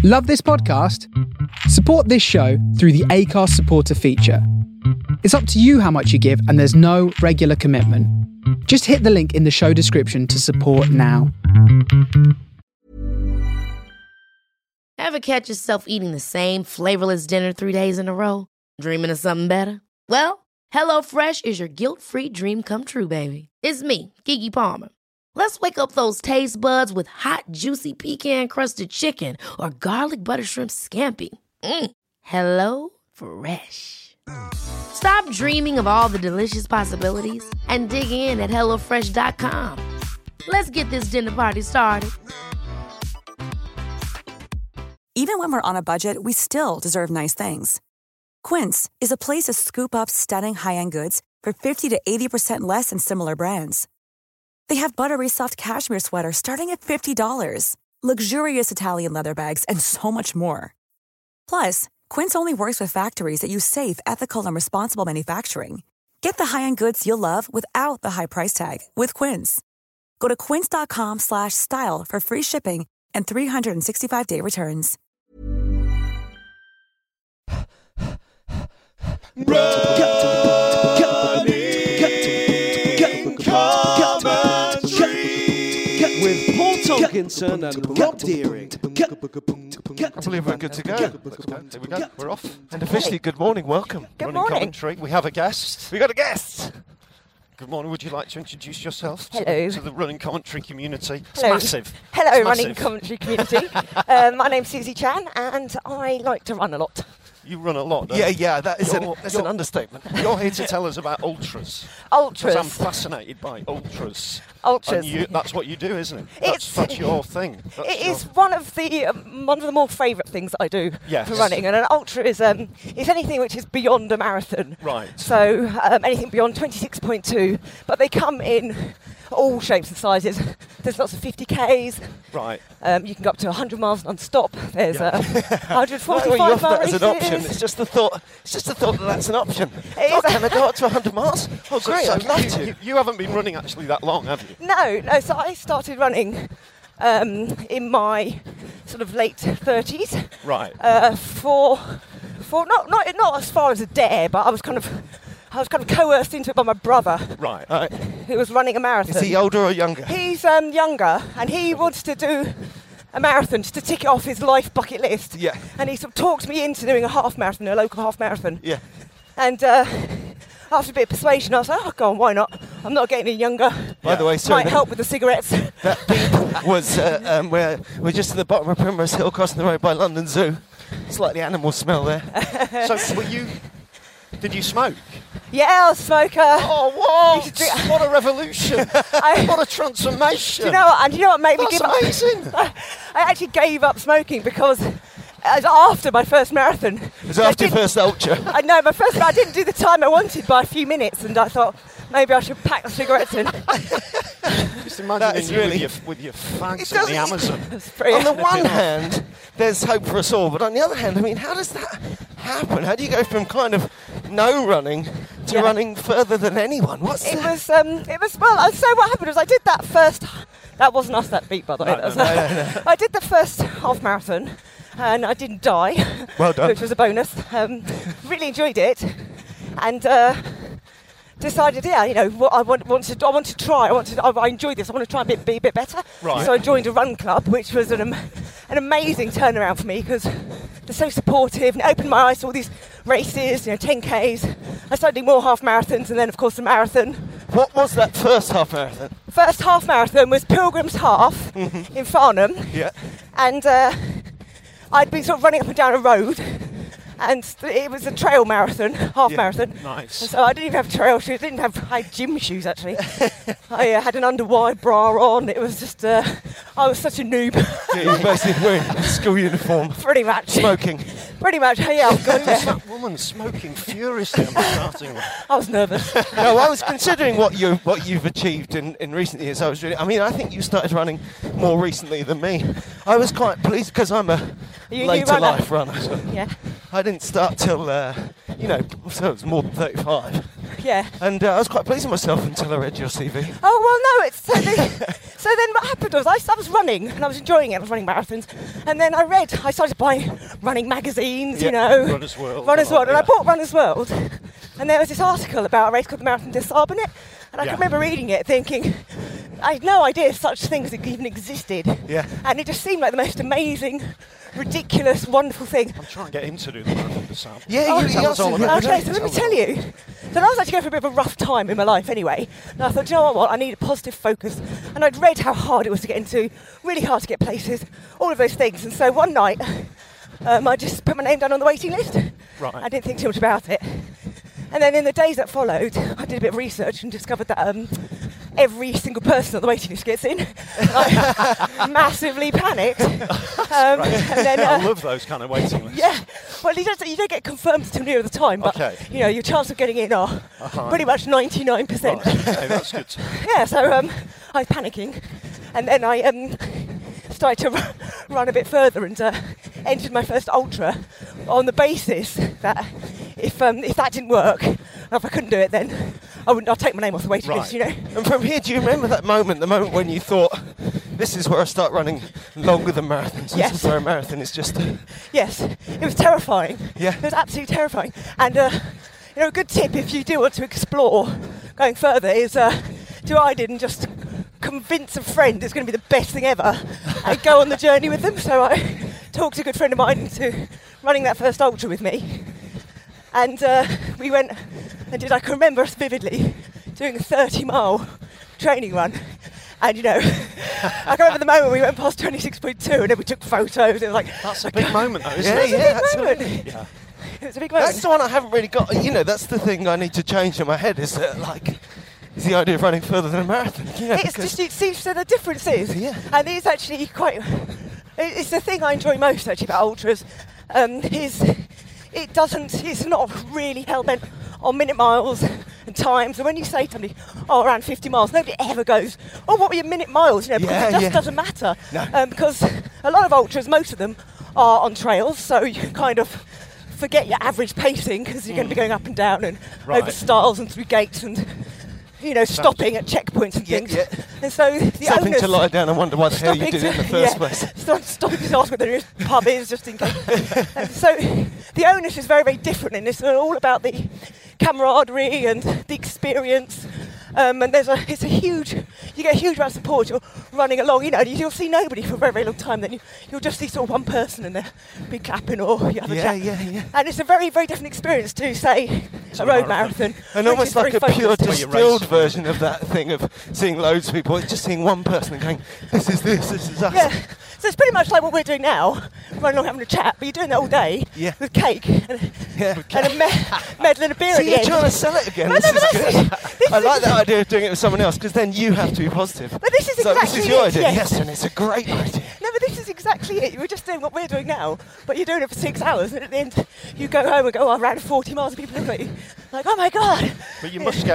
Love this podcast? Support this show through the Acast supporter feature. It's up to you how much you give, and there's no regular commitment. Just hit the link in the show description to support now. Ever catch yourself eating the same flavorless dinner 3 days in a row? Dreaming of something better? Well, HelloFresh is your guilt-free dream come true, baby. It's me, Keke Palmer. Let's wake up those taste buds with hot, juicy pecan-crusted chicken or garlic butter shrimp scampi. Hello Fresh. Stop dreaming of all the delicious possibilities and dig in at HelloFresh.com. Let's get this dinner party started. Even when we're on a budget, we still deserve nice things. Quince is a place to scoop up stunning high-end goods for 50 to 80% less than similar brands. They have buttery soft cashmere sweaters starting at $50, luxurious Italian leather bags, and so much more. Plus, Quince only works with factories that use safe, ethical, and responsible manufacturing. Get the high-end goods you'll love without the high price tag with Quince. Go to quince.com/style for free shipping and 365-day returns. With Paul Tomkinson and Rob Deering. I believe we're good to go. Here we go. We're off. And officially, good morning. Welcome. Good Running morning. Commentary. We have a guest. We got a guest. Good morning. Would you like to introduce yourself to the running commentary community? It's Hello. massive. Hello, It's running massive. commentary community. My name's Susie Chan, and I like to run a lot. You run a lot, don't Yeah, you? yeah, that's You're- an understatement. You're here to tell us about ultras. Ultras. Because I'm fascinated by ultras. Ultras. And that's what you do, isn't it? It's- That's your thing. It is one of the more favourite things that I do Yes. for running, and an ultra is anything which is beyond a marathon. Right. So anything beyond 26.2, but they come in all shapes and sizes. There's lots of 50Ks. Right. You can go up to 100 miles non-stop. There's Yeah. 145 Well, you offer mile that as an races. option. It's just the thought. that that's an option. It Oh, is. can I go up to 100 miles? Oh, great! I'd love to. You haven't been running actually that long, have you? No. So I started running in my sort of late 30s. Right. For not as far as a dare, but I was kind of coerced into it by my brother, Right. who was running a marathon. Is he older or younger? He's younger, and he wanted to do a marathon just to tick it off his life bucket list. Yeah. And he sort of talked me into doing a half marathon, a local half marathon. Yeah. And after a bit of persuasion, I was like, oh, go on, why not? I'm not getting any younger. By the way, sorry. Might help with the cigarettes. That beep was we're just at the bottom of Primrose Hill, crossing the road by London Zoo. Slightly animal smell there. So did you smoke? Yeah, I was a smoker. Oh, You should drink- what a revolution! What a transformation! Do you know what? And you know what made me That's give up? amazing. I actually gave up smoking because after my first marathon. It was after your first ultra. I know, I didn't do the time I wanted by a few minutes, and I thought maybe I should pack the cigarettes in. Just That imagine is you really- with your fags It on the doesn't- Amazon. It's pretty- On the one hand, there's hope for us all, but on the other hand, I mean, how does that happen? How do you go from kind of no running to Yeah. running further than anyone? What's It that? was well. So what happened was I did that first. That wasn't us that beat, by the way. That was, I did the first half marathon, and I didn't die. Well done. Which was a bonus. Really enjoyed it, and decided, what I want to try. I enjoyed this. I want to try and be a bit better. Right. So I joined a run club, which was an amazing turnaround for me because they're so supportive and it opened my eyes to all these races, 10Ks. I started doing more half marathons, and then of course the marathon. What was that first half marathon? First half marathon was Pilgrim's Half in Farnham, Yeah. and I'd been sort of running up and down a road, and it was a trail marathon, half marathon. Nice. And so I didn't even have trail shoes, I had gym shoes actually. I had an underwire bra on. It was just, I was such a noob. Yeah, you were basically wearing a school uniform, Pretty much. smoking. Pretty much, yeah. Who's that woman smoking furiously on the starting line? I was nervous. No, I was considering what you've achieved in recent years. I think you started running more recently than me. I was quite pleased because I'm a You later runner? life runner. So Yeah, I didn't start till so it was more than 35, yeah. and I was quite pleased with myself until I read your CV. Oh well, no. It's So then what happened was I was running and I was enjoying it. I was running marathons, and then I started buying running magazines, you know. Runner's World. And I bought Runner's World, and there was this article about a race called the Marathon des Sables in it, and I can remember reading it thinking, I had no idea such things even existed. Yeah. And it just seemed like the most amazing, ridiculous, wonderful thing. I'm trying to get him to do the Marathon des Sables. Yeah, you tell us all about it. Okay, so let me tell you. So I was actually going for a bit of a rough time in my life anyway. And I thought, do you know what? I need a positive focus. And I'd read how hard it was to get into, really hard to get places, all of those things. And so one night, I just put my name down on the waiting list. Right. I didn't think too much about it. And then in the days that followed, I did a bit of research and discovered that every single person on the waiting list gets in. I massively panicked. And then, I love those kind of waiting lists. Yeah, well, you don't get confirmed until near the time, but you know your chance of getting in are pretty much 99%. Right. Okay, that's good. Yeah, so I was panicking, and then I started to run a bit further and entered my first ultra on the basis that if that didn't work, and if I couldn't do it, then I'll take my name off the waiting list, you know. And from here, do you remember that moment, the moment when you thought, this is where I start running longer than marathons? Yes. This is where a marathon is just... Yes, it was terrifying. Yeah. It was absolutely terrifying. And, you know, a good tip if you do want to explore going further is do what I did and just convince a friend it's going to be the best thing ever and go on the journey with them. So I talked to a good friend of mine into running that first ultra with me. And we went and I can remember us vividly doing a 30-mile training run. And, you know, I can remember the moment we went past 26.2 and then we took photos. It was like... That's a big moment, though, isn't Yeah, it? yeah, It's a big moment. absolutely. Yeah. It was a big moment. That's the one I haven't really got. You know, that's the thing I need to change in my head is that, like, is the idea of running further than a marathon. You know, It's just, you see, so the difference is, and it's actually quite, it's the thing I enjoy most actually about ultras, is it's not really hell-bent on minute miles and times. And when you say to somebody, around 50 miles, nobody ever goes, what were your minute miles? You know, because it just doesn't matter. No. Because a lot of ultras, most of them are on trails, so you kind of forget your average pacing because you're going to be going up and down and over stiles and through gates and, you know, stopping at checkpoints and things. Yeah. And so the Stopping onus, to lie down and wonder why the hell you did it in the first place. Stopping to ask where the nearest pub is, just in case. And so the onus is very, very different, and it's all about the camaraderie and the experience. And you get a huge amount of support. You're running along, you know, you'll see nobody for a very, very long time. Then you'll just see sort of one person and they'll be clapping or you have a chat. Yeah. And it's a very, very different experience to, say, a road marathon. And which almost is like very a pure focused. distilled version of that thing of seeing loads of people, it's just seeing one person and going, this is us. Yeah. So it's pretty much like what we're doing now, running along having a chat, but you're doing that all day with cake and a medal and a beer So at the you're end. trying to sell it again. No, This no, is but good. I like that idea of doing it with someone else because then you have to be positive. But this is So exactly this is your it, idea, yes. yes, and it's a great idea. No, but this is exactly it. We're just doing what we're doing now, but you're doing it for 6 hours, and at the end you go home and go, I ran 40 miles, and people look at you like, oh my God. But you must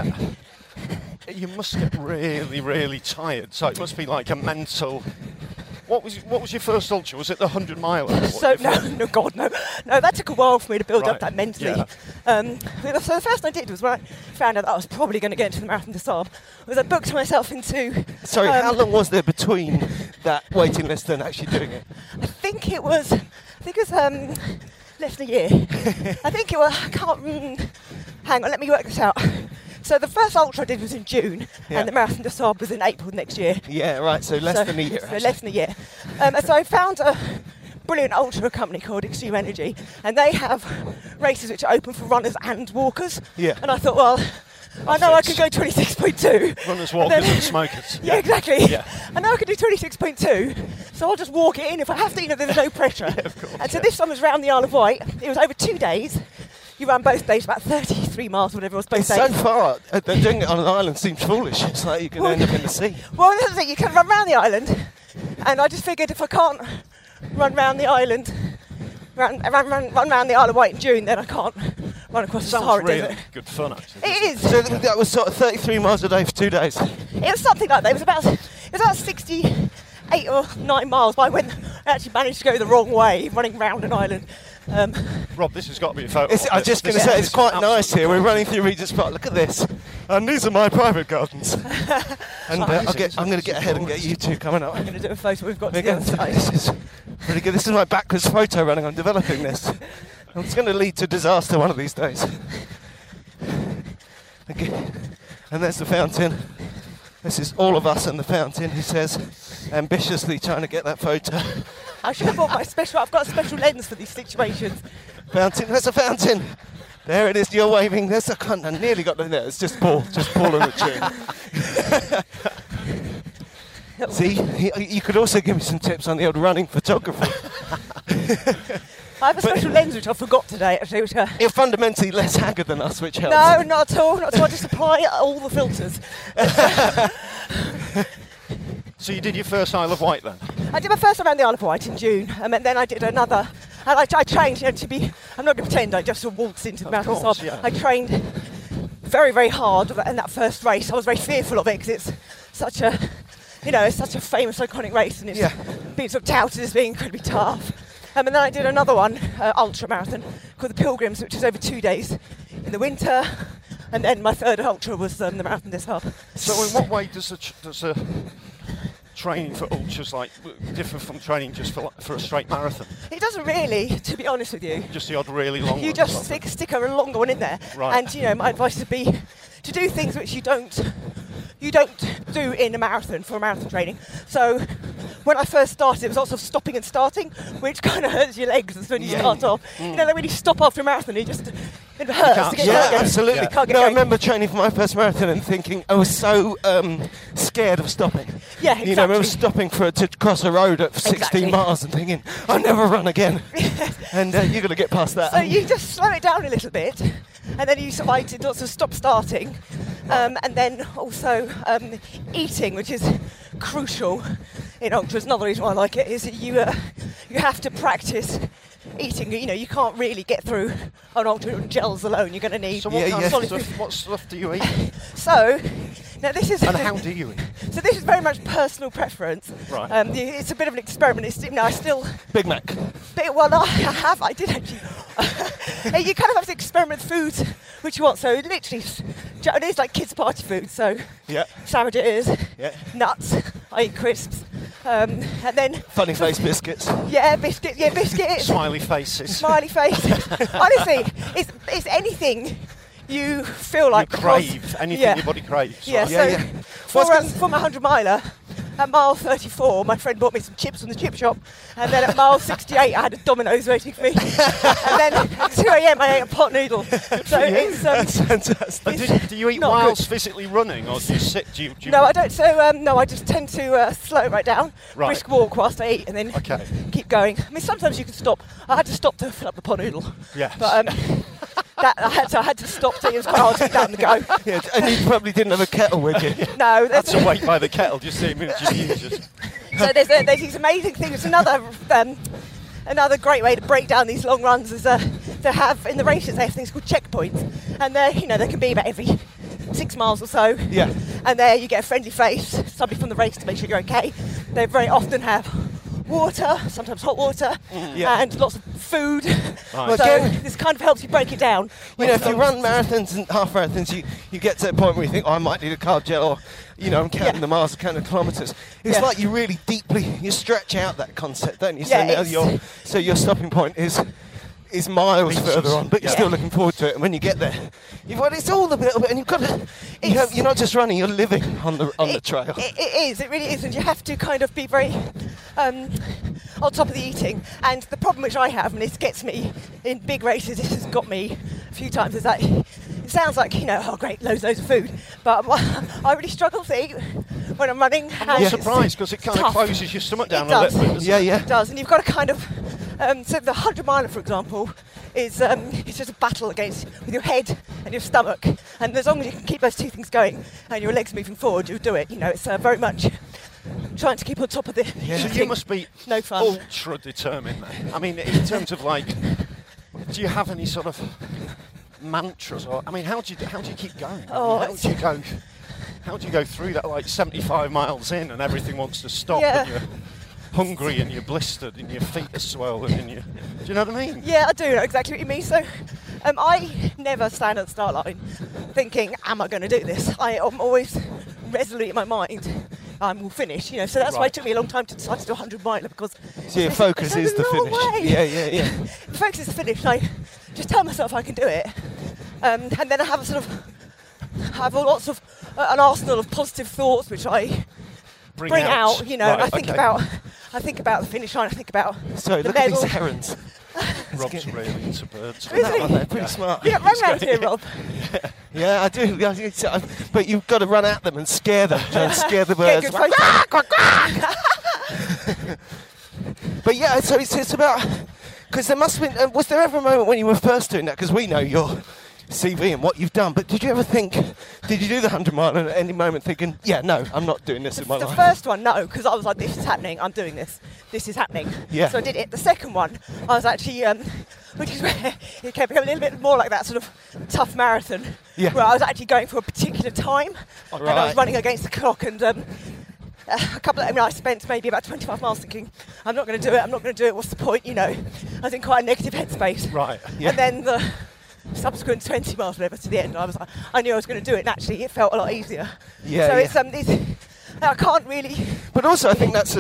get really, really tired. So it must be like a mental... What was your first ultra? Was it the 100 miler? So no, God, no. That took a while for me to build up that mentally. Yeah. So the first thing I did was when I found out that I was probably going to get into the Marathon des Sables, was I booked myself into. Sorry, how long was there between that waiting list and actually doing it? I think it was less than a year. I think it was. I can't. Hang on, let me work this out. So the first ultra I did was in June, and the Marathon des Sables was in April next year. Yeah, right. So less than a year. So less than a year. So I found a brilliant ultra company called Extreme Energy, and they have races which are open for runners and walkers. Yeah. And I thought, well, I know I could go 26.2. Runners, walkers, and smokers. Yeah, exactly. Yeah. I know I could do 26.2, so I'll just walk it in if I have to. You know, there's no pressure. Of course. And so this one was round the Isle of Wight. It was over 2 days. You ran both days, about 33 miles, whatever it was, both It's days. so far, doing it on an island seems foolish. It's like you can end up in the sea. Well, that's the thing, you can run round the island, and I just figured if I can't run round the island, run round the Isle of Wight in June, then I can't run across the Sahara Sounds really Desert. good fun, actually. It is. So that was sort of 33 miles a day for 2 days. It was something like that. It was about 68 or 9 miles. But I went I actually managed to go the wrong way, running round an island. Rob, this has got to be a photo. I'm just going to say, it's quite nice here. We're running through Regent's Park. Look at this. And these are my private gardens. And I'm going to get ahead and get you two coming up. I'm going to do a photo we've got together tonight. This is pretty good. This is my backwards photo running. I'm developing this. It's going to lead to disaster one of these days. Okay. And there's the fountain. This is all of us and the fountain, he says, ambitiously trying to get that photo. I should have bought I've got a special lens for these situations. Fountain, there's a fountain. There it is, you're waving. There's a cunt. I nearly got there. It's just Paul and Richard. See, you could also give me some tips on the old running photography. I have a special lens which I forgot today, actually. You're fundamentally less haggard than us, which helps. No, not at all. I just apply all the filters. So you did your first Isle of Wight then? I did my first around the Isle of Wight in June, and then I did another. And I trained, to be. I'm not going to pretend I just waltzed into the mountain. Course, yeah. I trained very, very hard in that first race. I was very fearful of it because it's such a, it's such a famous, iconic race, and it's been sort of touted as being incredibly tough. And then I did another one, ultra marathon, called the Pilgrims, which is over 2 days in the winter. And then my third ultra was the Marathon des Sables. So in what way does a training for ultras differ from training just for a straight marathon? It doesn't really, to be honest with you. Just the odd really long one? You just stick a longer one in there. Right. And my advice would be to do things which you don't do in a marathon for marathon training. So when I first started, it was lots of stopping and starting, which kind of hurts your legs when you start off. Like when you stop after a marathon, it hurts to get going. Absolutely. Yeah. I remember training for my first marathon and thinking I was so scared of stopping. Yeah, exactly. I remember stopping to cross a road at 16 miles and thinking, I'll never run again. And you've got to get past that. So you just slow it down a little bit, and then you did lots of stop starting, and then also eating, which is crucial in ultras. Another reason why I like it is that you have to practice eating. You can't really get through an ultra on gels alone. You're going to need What stuff do you eat? So now this is and how do you eat? So this is very much personal preference. Right. It's a bit of an experiment. I still Big Mac. I did actually. You kind of have to experiment with foods which you want. So literally, it is like kids' party food. So sandwiches, nuts. I eat crisps, and then funny face biscuits. Biscuits. Smiley faces. Honestly, it's anything you feel like you crave anything your body craves. Yeah. Right? For my 100-miler, at mile 34, my friend bought me some chips from the chip shop, and then at mile 68, I had a Domino's waiting for me. And then at 2 a.m, I ate a pot noodle. So it's That's fantastic. Do you eat whilst physically running, or do you sit? Do you No, I don't. So I just tend to slow it right down, brisk walk whilst I eat, and then keep going. I mean, sometimes you can stop. I had to stop to fill up the pot noodle. Yes. But I had to stop. It was quite hard to get down the go. Yeah, and you probably didn't have a kettle with you. No, that's a wait by the kettle. Just 8 minutes you use it. So there's these amazing things. Another great way to break down these long runs is to have in the races they have things called checkpoints, and they can be about every 6 miles or so. Yeah. And there you get a friendly face, somebody from the race to make sure you're okay. They very often have water, sometimes hot water, and lots of food. Right. So this kind of helps you break it down. If you run marathons and half marathons, you get to that point where you think, I might need a carb gel, or I'm counting the miles, counting the kilometres. It's like you really you stretch out that concept, don't you? So your stopping point is miles further on, but you're still looking forward to it. And when you get there, it's all a little bit, and you've got to. You're not just running; you're living on the trail. It is. It really is, and you have to kind of be very on top of the eating. And the problem which I have, and this gets me in big races, this has got me a few times, is that it sounds like great, loads of food, but I really struggle to eat when I'm running. I'm not surprised because it kind of closes your stomach down a little bit. It does, and you've got to kind of. So the 100-miler, for example, is it's just a battle with your head and your stomach, and as long as you can keep those two things going and your legs moving forward, you'll do it. It's very much trying to keep on top of the. So you must be ultra determined, then. I mean, in terms of do you have any sort of mantras, or how do you keep going? How do you go through that 75 miles in and everything wants to stop and you're hungry and you're blistered and your feet are swollen and do you know what I mean? Yeah, I do know exactly what you mean. So I never stand at the start line thinking, am I going to do this? I'm always resolute in my mind, will finish, you know. So that's why it took me a long time to decide to do 100 miler, because so your focus is the finish. Way. Yeah. The focus is the finish. I just tell myself I can do it, and then I have lots of an arsenal of positive thoughts which I bring out. You know, I think about the finish line. I think about the medal. At these herons. Rob's really into birds. They're pretty smart. Yeah, run around here, Rob. Yeah, I do. But you've got to run at them and scare them. Try and scare the birds. But yeah, so it's about... Because there must have been... was there ever a moment when you were first doing that? Because we know your CV and what you've done, but did you ever think... Did you do the 100 mile and at any moment thinking, yeah, no, I'm not doing this in my life? The first one, no, because I was like, this is happening, I'm doing this. This is happening. Yeah. So I did it. The second one, I was actually... which is where it became a little bit more like that sort of tough marathon, where I was actually going for a particular time, and I was running against the clock, and I spent maybe about 25 miles thinking, I'm not going to do it, what's the point, you know. I was in quite a negative headspace. Right. Yeah. And then the subsequent 20 miles whatever to the end, I knew I was going to do it, and actually it felt a lot easier. Yeah. So it's I can't really. But also, I think that's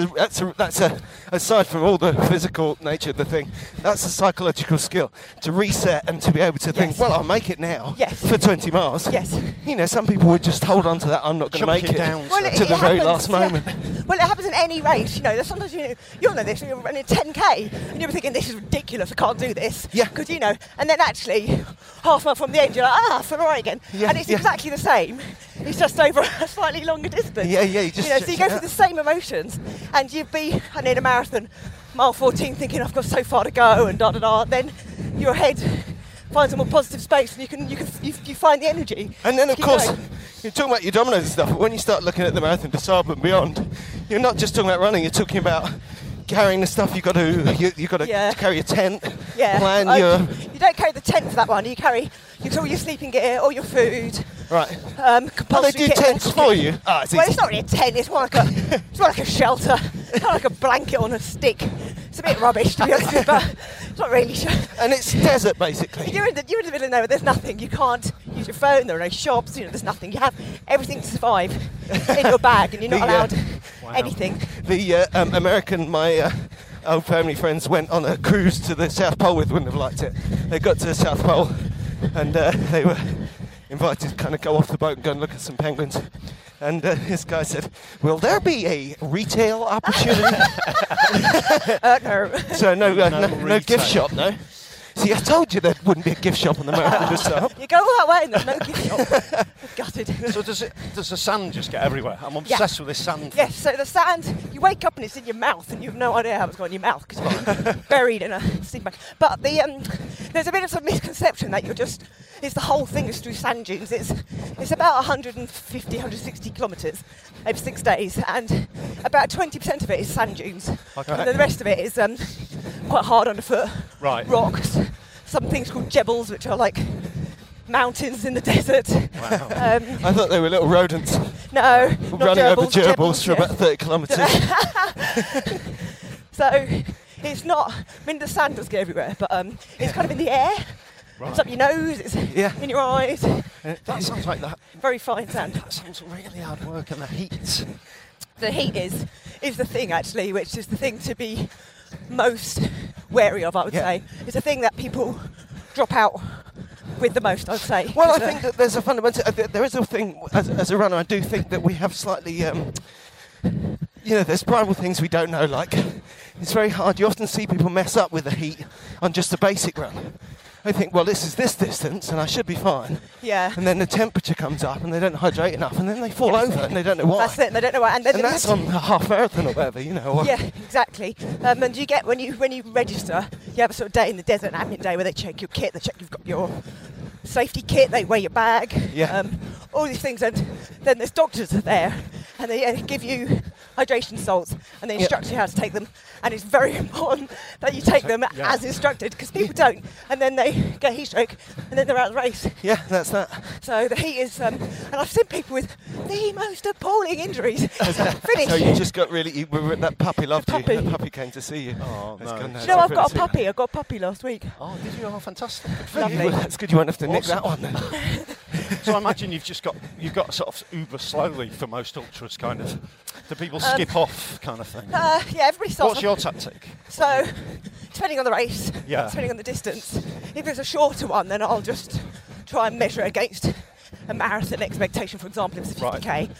aside from all the physical nature of the thing, that's a psychological skill to reset and to be able to think, well, I'll make it now for 20 miles. Yes. You know, some people would just hold on to that. I'm not going to make it down to the very last moment. Well, it happens in any race. You know, sometimes you'll know this. You're running 10k and you're thinking, this is ridiculous. I can't do this. Yeah. Because and then actually half a mile from the end, you're like, I feel all right again. Yeah, and it's exactly the same. It's just over a slightly longer distance. Yeah. So you go through the same emotions, and you'd be in a marathon, mile 14, thinking I've got so far to go, and then your head finds a more positive space, and you find the energy. And then of course, you're talking about your dominance and stuff, but when you start looking at the Marathon des Sables and beyond, you're not just talking about running, you're talking about carrying the stuff. You've got to carry a tent. Yeah. Plan you don't carry the tent for that one. You carry all your sleeping gear, all your food. Right. They do tents for you. It's not really a tent. It's more like a shelter. It's not like a blanket on a stick. It's a bit rubbish, to be honest, but it's not really. And it's desert, basically. You're in the middle of nowhere. There's nothing. You can't use your phone. There are no shops. There's nothing. You have everything to survive in your bag, and you're not allowed anything. The American, my old family friends went on a cruise to the South Pole with, wouldn't have liked it. They got to the South Pole, and they were invited to kind of go off the boat and go and look at some penguins. And this guy said, will there be a retail opportunity? No. So no gift shop, no? See, I told you there wouldn't be a gift shop on the Marathon des Sables. You go all that way and there's no gift shop. Gutted. So does the sand just get everywhere? I'm obsessed with this sand. Yes, so the sand, you wake up and it's in your mouth and you have no idea how it's going in your mouth because you're buried in a sleeping bag. But there's a bit of a misconception that it's the whole thing is through sand dunes. It's about 150, 160 kilometres over 6 days, and about 20% of it is sand dunes. Okay. And the rest of it is quite hard underfoot. Right. Rocks. Some things called jebels, which are like mountains in the desert. Wow. I thought they were little rodents. No, running over gerbils for about 30 kilometres. So it's not. I mean, the sand does go everywhere, but it's kind of in the air. Right. It's up your nose. It's in your eyes. That sounds like that. Very fine sand. That sounds really hard work, and the heat. The heat is the thing actually, which is the thing to be most wary of, I would say. It's a thing that people drop out with the most, I would say. Well, I think that there's a fundamental... there is a thing, as a runner, I do think that we have slightly... there's primal things we don't know, like... It's very hard. You often see people mess up with the heat on just a basic run. They think, well, this is this distance and I should be fine. Yeah. And then the temperature comes up and they don't hydrate enough and then they fall over and they don't know why. That's it, they don't know why. And that's on a half marathon or whatever, Yeah, exactly. And you get, when you register, you have a sort of day in the desert, an admin day, where they check your kit, they check you've got your safety kit, they weigh your bag, all these things. And then there's doctors there and they give you hydration salts, and they instruct you how to take them. And it's very important that you take them as instructed, because people don't, and then they get heat stroke, and then they're out of the race. Yeah, that's that. So the heat is, and I've seen people with the most appalling injuries finish. So you just got really, that puppy loved you. Puppy. That puppy came to see you. Oh, no. Do you know, I've got a puppy. I got a puppy last week. Oh, did you? Oh, fantastic. Good for Lovely. you. Well, that's good. You won't have to nick that one then. So I imagine you've got sort of uber slowly for most ultras, kind of. Do people skip off, kind of thing? Yeah, everybody starts. What's your tactic? So, depending on the race, Yeah. depending on the distance, if it's a shorter one, then I'll just try and measure it against a marathon expectation, for example, if it's a 50k.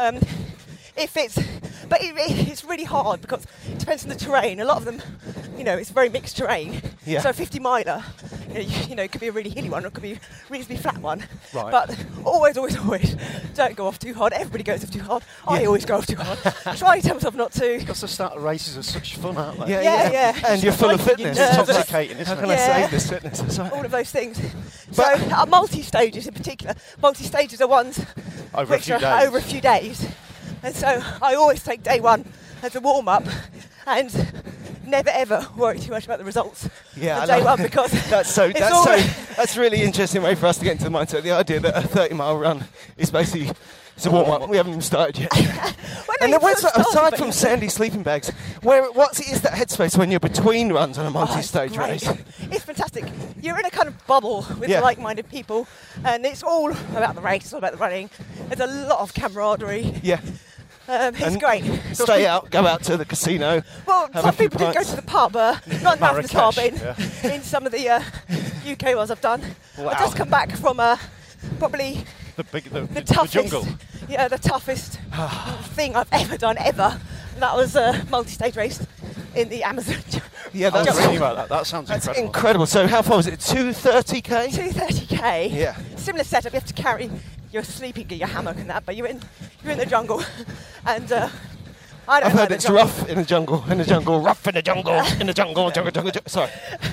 But it's really hard because it depends on the terrain. A lot of them, it's very mixed terrain. Yeah. So a 50 miler, it could be a really hilly one or it could be a reasonably flat one. Right. But always, don't go off too hard. Everybody goes off too hard. I always go off too hard. Try to tell myself not to. Because the start of races are such fun, aren't they? Yeah. And you're full of fitness. It's intoxicating, isn't How it? can I say this fitness? That's right. All of those things. So multi-stages in particular. Multi-stages are ones which are over a few days. And so I always take day one as a warm-up and never ever worry too much about the results on day one, because that's really interesting way for us to get into the mindset. The idea that a 30-mile run is basically it's a warm-up. We haven't even started yet. And then aside from sandy sleeping bags, what is that headspace when you're between runs on a multi-stage race? It's fantastic. You're in a kind of bubble with like-minded people, and it's all about the race, it's all about the running. There's a lot of camaraderie. Yeah. It's great. Go out to the casino. Well, some people did go to the pub, not in the pub, in some of the UK ones I've done. Wow. I've just come back from probably the toughest, jungle. Yeah, the toughest thing I've ever done, ever. And that was a multi-stage race in the Amazon. Yeah, I was reading about that. That sounds incredible. So how far was it? 230k? 230k. Yeah. Similar setup. You have to carry your sleeping gear, your hammock and that, but you're in the jungle, and I've heard it's rough in the jungle, rough in the jungle, jungle. Sorry.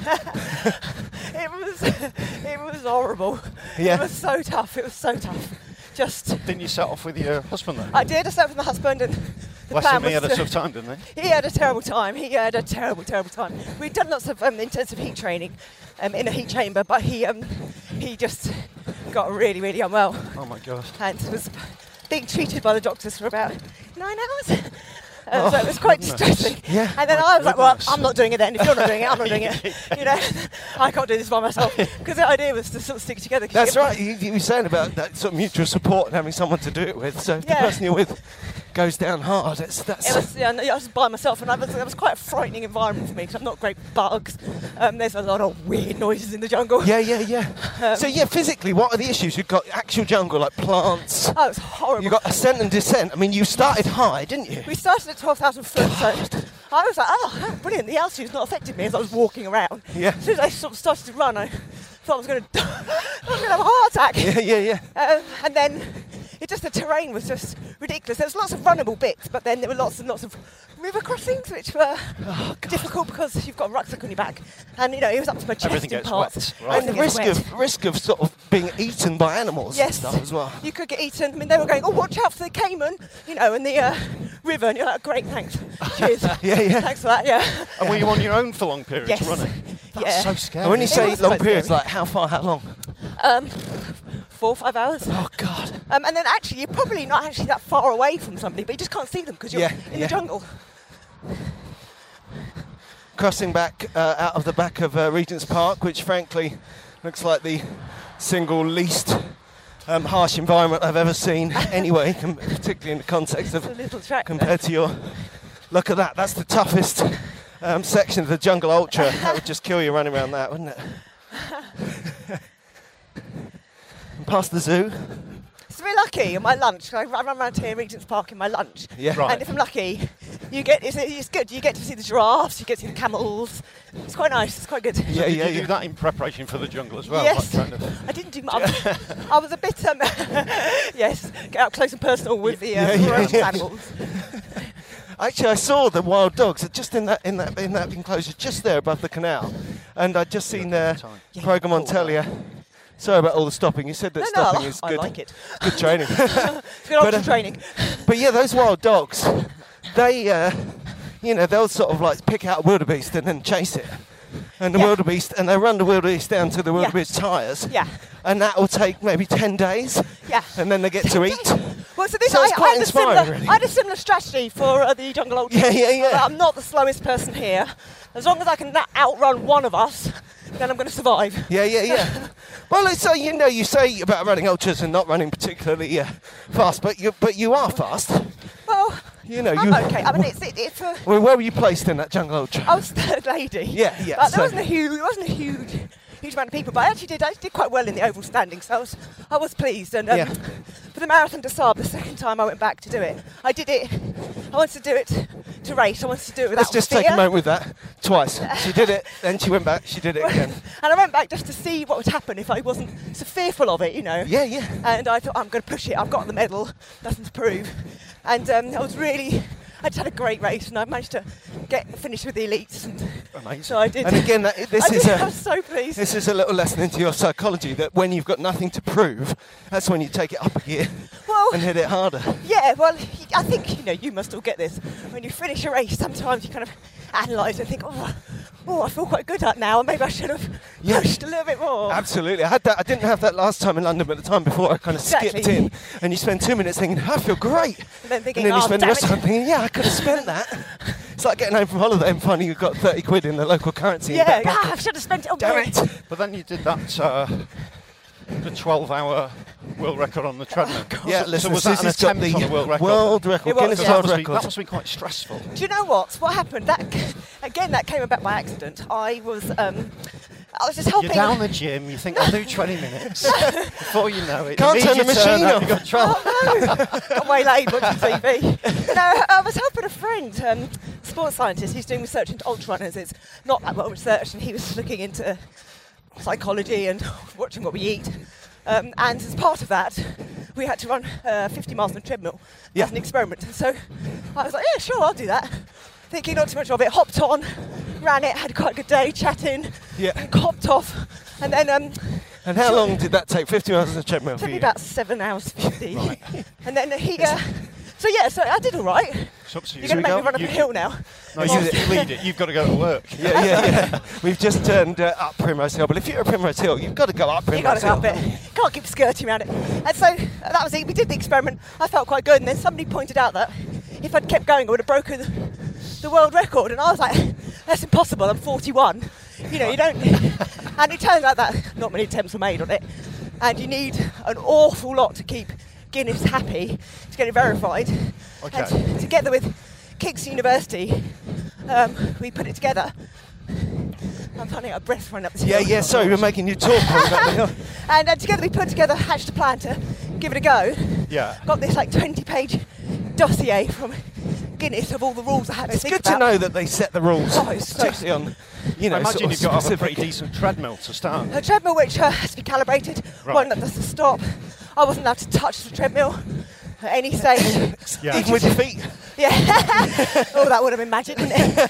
It was horrible. Yeah. It was so tough. Didn't you set off with your husband then? I did. I set off with my husband, and the Bless plan him, he was had a tough time, didn't he? He had a terrible time. Terrible time. We'd done lots of intensive heat training in a heat chamber, but he just got really, really unwell. Oh my God. And was being treated by the doctors for about 9 hours. So it was quite distressing. Yeah. And then I was like, well, I'm not doing it then. If you're not doing it, I'm not doing it. I can't do this by myself. Because the idea was to sort of stick together. That's right. You were saying about that sort of mutual support and having someone to do it with. So if the person you're with goes down hard, I was by myself, and it was quite a frightening environment for me because I'm not great with bugs. There's a lot of weird noises in the jungle. Yeah. So physically, what are the issues? You've got actual jungle, like plants. Oh, it's horrible. You've got ascent and descent. I mean, you started high, didn't you? We started at 12,000 foot, so I was like, oh, brilliant. The altitude's not affected me as I was walking around. Yeah. As soon as I sort of started to run, I thought I was going to have a heart attack. Yeah. And then the terrain was just ridiculous. There was lots of runnable bits, but then there were lots and lots of river crossings, which were difficult because you've got a rucksack on your back, and it was up to my chest. Everything in gets parts. wet, right? And the risk of sort of being eaten by animals and stuff as well. You could get eaten. I mean, they were going, oh, watch out for the caiman, in the river, and you're like, great, thanks, cheers. Yeah. Thanks for that, yeah. And were you on your own for long periods Yes. running? That's Yeah. so scary. And when you say long periods, scary. like how far, how long? 4 or 5 hours. Oh, God. And then actually, you're probably not actually that far away from somebody, but you just can't see them because you're in the jungle. Crossing back out of the back of Regent's Park, which frankly looks like the single least harsh environment I've ever seen anyway, particularly in the context of It's a little track compared to your... Look at that, that's the toughest section of the Jungle Ultra. That would just kill you running around that, wouldn't it? And past the zoo. So we're lucky in my lunch. I run around here in Regent's Park in my lunch. Yeah. Right. And if I'm lucky, it's good. You get to see the giraffes, you get to see the camels. It's quite nice. It's quite good. Did you do that in preparation for the jungle as well? Yes. Like kind of I didn't do much. I was a bit, yes, get up close and personal with the ferocious animals. Actually, I saw the wild dogs just in that enclosure, just there above the canal, and I'd just seen their program on telly. Sorry about all the stopping. You said that stopping is good. I like it. Good training. It's good ultra training. But yeah, those wild dogs, they, they'll sort of like pick out a wildebeest and then chase it. And the wildebeest, and they run the wildebeest down to the wildebeest tyres. Yeah. And that will take maybe 10 days. Yeah. And then they get to eat. Well, so it's quite inspiring, really. I had a similar strategy for the Jungle Ultra. Yeah. I'm not the slowest person here. As long as I can outrun one of us, then I'm going to survive. Yeah. Well, so you say about running ultras and not running particularly fast, but you are fast. Well, I'm okay. I mean, it's well, where were you placed in that Jungle Ultra? I was third lady. Yeah. But there wasn't a huge amount of people, but I did quite well in the oval standing, so I was pleased. And for the Marathon des Sables, the second time I went back to do it, I wanted to do it to race. I wanted to do it without Let's just fear. take a moment with that. Twice. She did it, then she went back, she did it again. And I went back just to see what would happen if I wasn't so fearful of it, Yeah. And I thought, I'm going to push it. I've got the medal, nothing to prove. And I just had a great race, and I managed to finish with the elites. Amazing. So I did. And again, I was so pleased. This is a little lesson into your psychology, that when you've got nothing to prove, that's when you take it up a gear and hit it harder. Yeah, well, I think, you must all get this. When you finish a race, sometimes you kind of analyse and think, I feel quite good at now, and maybe I should have pushed a little bit more. Absolutely. I had that. I didn't have that last time in London, but the time before I kind of skipped in, and you spend 2 minutes thinking, I feel great. And then you spend the rest of the time thinking, I could have spent that. It's like getting home from holiday and finding you've got 30 quid in the local currency. I should have spent it on Damn it. But then you did that, the 12-hour world record on the treadmill. Yeah, so was that an attempt on the world record? World record, Guinness World Record. That must be quite stressful. Do you know what happened? That came about by accident. I was just helping. You're down the gym, you think, I'll do 20 minutes. Before you know it, can't turn the machine off. You've got trouble. I'm way late watching TV. No, I was helping a friend, sports scientist. He's doing research into ultra runners. It's not that well researched, and he was looking into psychology and watching what we eat. And as part of that, we had to run 50 miles on a treadmill as an experiment. And so I was like, yeah, sure, I'll do that. Thinking not too much of it, hopped on, ran it, had quite a good day chatting, and hopped off. And then... and how long did that take, 50 miles on the treadmill? It took me about 7 hours 50. Right. And then so I did all right. You're going to make me run up a hill now. No, you lead it. You've got to go to work. Yeah. We've just turned up Primrose Hill, but if you're at Primrose Hill, you've got to go up Primrose Hill. You've got to go up it. Can't keep skirting around it. And so that was it. We did the experiment. I felt quite good, and then somebody pointed out that if I'd kept going, I would have broken the world record. And I was like, that's impossible. I'm 41. You don't. And it turns out that not many attempts were made on it, and you need an awful lot to keep Guinness happy to get it verified. Okay. And together with King's University, we put it together. I'm finding out a breath running up this hill. Yeah, sorry, we're making you talk. And together we put together, hatched a plan to give it a go. Yeah. Got this 20-page dossier from Guinness of all the rules I had to think about. It's good to know that they set the rules, especially on, I imagine you've got to have a pretty decent treadmill to start. A treadmill which has to be calibrated, one that doesn't stop. I wasn't allowed to touch the treadmill at any stage. Even with your feet? Yeah. Oh, that would have been magic, wouldn't it?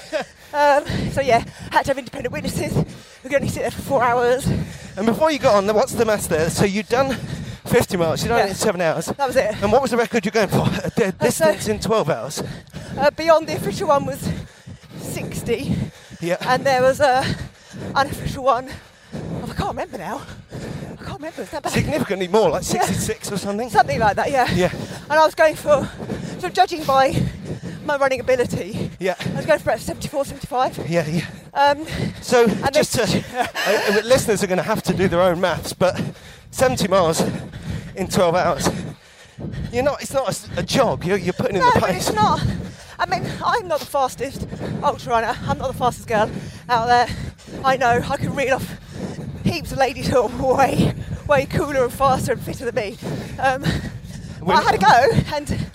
Had to have independent witnesses. We could only sit there for 4 hours. And before you got on, what's the maths there? So you'd done 50 miles, you'd done it in 7 hours. That was it. And what was the record you're going for? A distance in 12 hours? Beyond the official one was 60. Yeah. And there was an unofficial one. I can't remember now. I can't remember. Is that bad? Significantly more, like 66 or something? Something like that, yeah. Yeah. And I was going for, sort of judging by my running ability, yeah, I was going for about 74, 75. Yeah. Listeners are going to have to do their own maths, but 70 miles in 12 hours, it's not a jog, you're putting in the pace. No, but it's not. I mean, I'm not the fastest ultra runner. I'm not the fastest girl out there. I know I can reel off heaps of ladies who are way, way cooler and faster and fitter than me. I had a go, and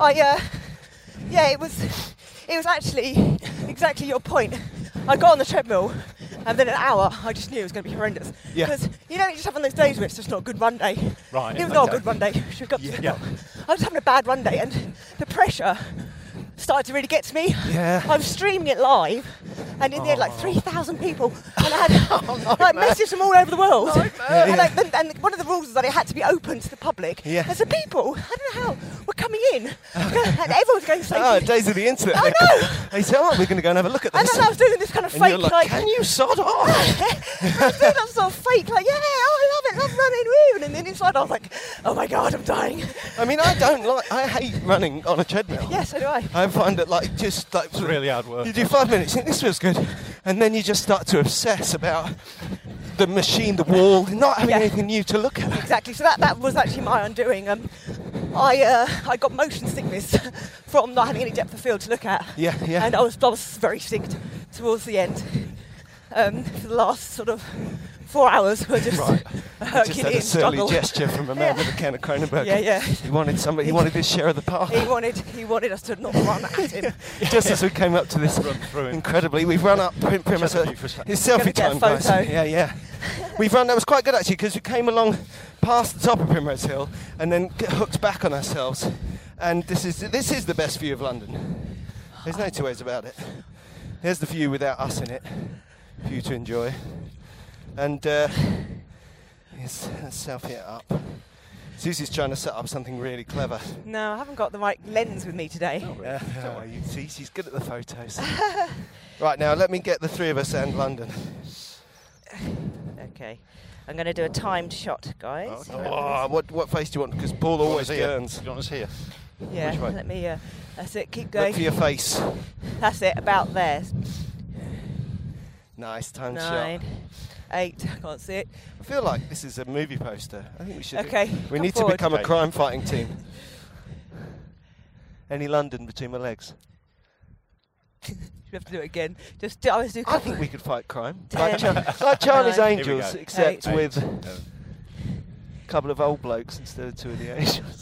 it was actually exactly your point. I got on the treadmill, and within an hour, I just knew it was going to be horrendous. Yeah. Because you just have one of those days where it's just not a good run day. Right. It was not a good run day. I was having a bad run day, and the pressure started to really get to me. Yeah. I was streaming it live, and in the end, like 3,000 people, and I had messages from all over the world. And one of the rules was that it had to be open to the public. Yeah. And so people, I don't know how, were coming in, and everyone was going saying, "Oh, days of the internet." I know. They said, "Oh, we're going to go and have a look at this." And then I was doing this kind of and fake, you're like, "Can you sod off?" I was doing that sort of fake, like, yeah, oh, I love it, love running, woo. And then inside I was like, oh my God, I'm dying. I mean, I hate running on a treadmill. Yeah, so do I. I find it it's really hard work. You do 5 minutes, you think this feels good, and then you just start to obsess about the machine, the wall, not having anything new to look at. Exactly. So that was actually my undoing. I got motion sickness from not having any depth of field to look at. Yeah. And I was very sick towards the end. For the last sort of 4 hours were just a Herculean just had a surly struggle. gesture from a man with a can of Kronenberg. Yeah. He wanted somebody. He wanted his share of the party. He wanted us to not run at him. Just as we came up to this, incredibly, we've run up Primrose Hill. It's selfie time, guys. Yeah. We've run. That was quite good actually, because we came along past the top of Primrose Hill and then hooked back on ourselves. And this is the best view of London. There's no two ways about it. Here's the view without us in it, for you to enjoy. And let's selfie it up. Susie's trying to set up something really clever. No, I haven't got the right lens with me today. You see, she's good at the photos. Right, now let me get the three of us and London. Okay. I'm going to do a timed shot, guys. Oh, what face do you want? Because Paul always turns. You want us here? Yeah, Which way? let me, that's it, keep going. Look for your face. That's it, about there. Nice, time 9, shot. 8, I can't see it. I feel like this is a movie poster. I think we should. Okay, We come need forward. to become a crime fighting team. Any London between my legs? You have to do it again. I always do. I think we could fight crime. 10, Like Charlie's 9, Angels, go. except 8. with a couple of old blokes instead of two of the Angels.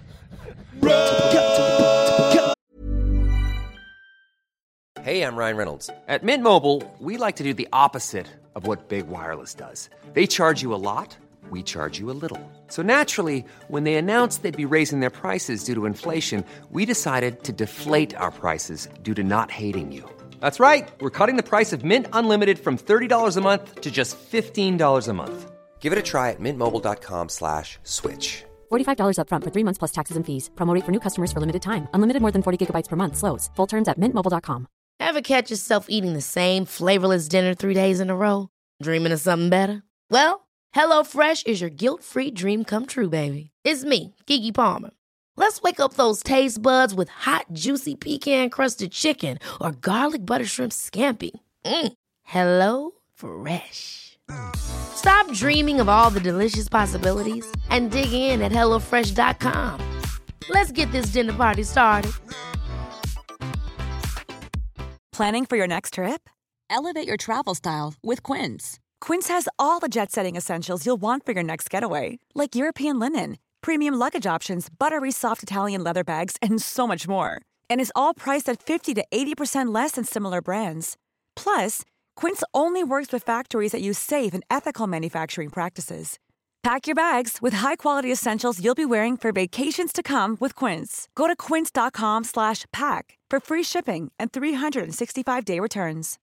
Hey, I'm Ryan Reynolds. At Mint Mobile, we like to do the opposite of what Big Wireless does. They charge you a lot, we charge you a little. So naturally, when they announced they'd be raising their prices due to inflation, we decided to deflate our prices due to not hating you. That's right. We're cutting the price of Mint Unlimited from $30 a month to just $15 a month. Give it a try at mintmobile.com/switch. $45 up front for 3 months plus taxes and fees. Promo rate for new customers for limited time. Unlimited more than 40 gigabytes per month slows. Full terms at mintmobile.com. Ever catch yourself eating the same flavorless dinner 3 days in a row? Dreaming of something better? Well, HelloFresh is your guilt-free dream come true, baby. It's me, Keke Palmer. Let's wake up those taste buds with hot, juicy pecan-crusted chicken or garlic butter shrimp scampi. Hello Fresh. Stop dreaming of all the delicious possibilities and dig in at HelloFresh.com. Let's get this dinner party started. Planning for your next trip? Elevate your travel style with Quince. Quince has all the jet-setting essentials you'll want for your next getaway, like European linen, premium luggage options, buttery soft Italian leather bags, and so much more. And is all priced at 50 to 80% less than similar brands. Plus, Quince only works with factories that use safe and ethical manufacturing practices. Pack your bags with high-quality essentials you'll be wearing for vacations to come with Quince. Go to quince.com/pack for free shipping and 365-day returns.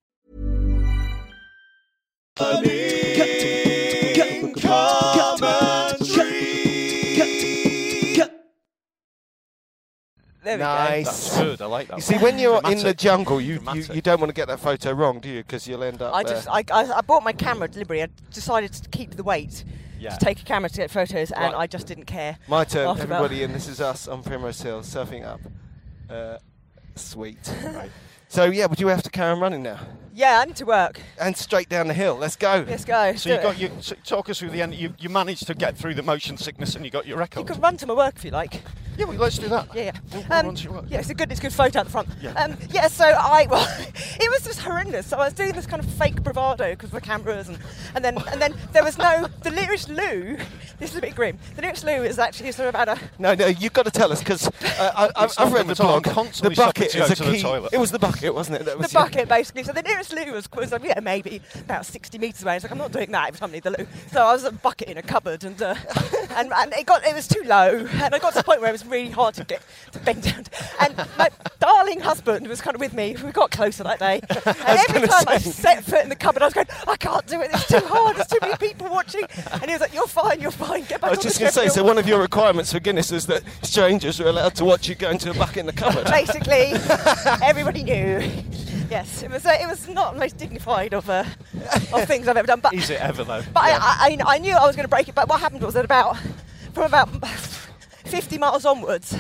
There we Nice. That's good. I like that. You see, when you're in the Dramatic. jungle, you Dramatic. don't want to get that photo wrong, do you? Because you'll end up. I bought my camera deliberately. I decided to keep the weight Yeah. to take a camera to get photos, and Right. I just didn't care. My turn, After about- everybody, and this is us on Primrose Hill, surfing up. Sweet. Right. So, yeah, but you have to carry on running now. Yeah, I need to work. And straight down the hill. Let's go. Let's go. So talk us through the end. You managed to get through the motion sickness and you got your record. You could run to my work if you like. Yeah, well, let's do that. Yeah. We'll run to your work. Yeah, it's a good photo at the front. Yeah. So it was just horrendous. So I was doing this kind of fake bravado because of the cameras, and then there was the nearest loo. This is a bit grim. The nearest loo is actually sort of about a. No, you've got to tell us, because I've read the blog. The bucket is a to the key. toilet. It was the bucket, wasn't it? That was The bucket, basically. So the nearest loo was maybe about 60 metres away. It's like, I'm not doing that every time I need the loo. So I was a bucket in a cupboard, and it was too low. And I got to the point where it was was really hard to get to bend down. And my darling husband was kind of with me. We got closer that day. And every time I set foot in the cupboard, I was going, I can't do it. It's too hard. There's too many people watching. And he was like, you're fine. Get back on the treadmill. I was just going to say, so one of your requirements for Guinness is that strangers are allowed to watch you go into a bucket in the cupboard. Basically, everybody knew. Yes, it was not the most dignified of things I've ever done. But is it ever though? But yeah. I knew I was going to break it. But what happened was that from about 50 miles onwards,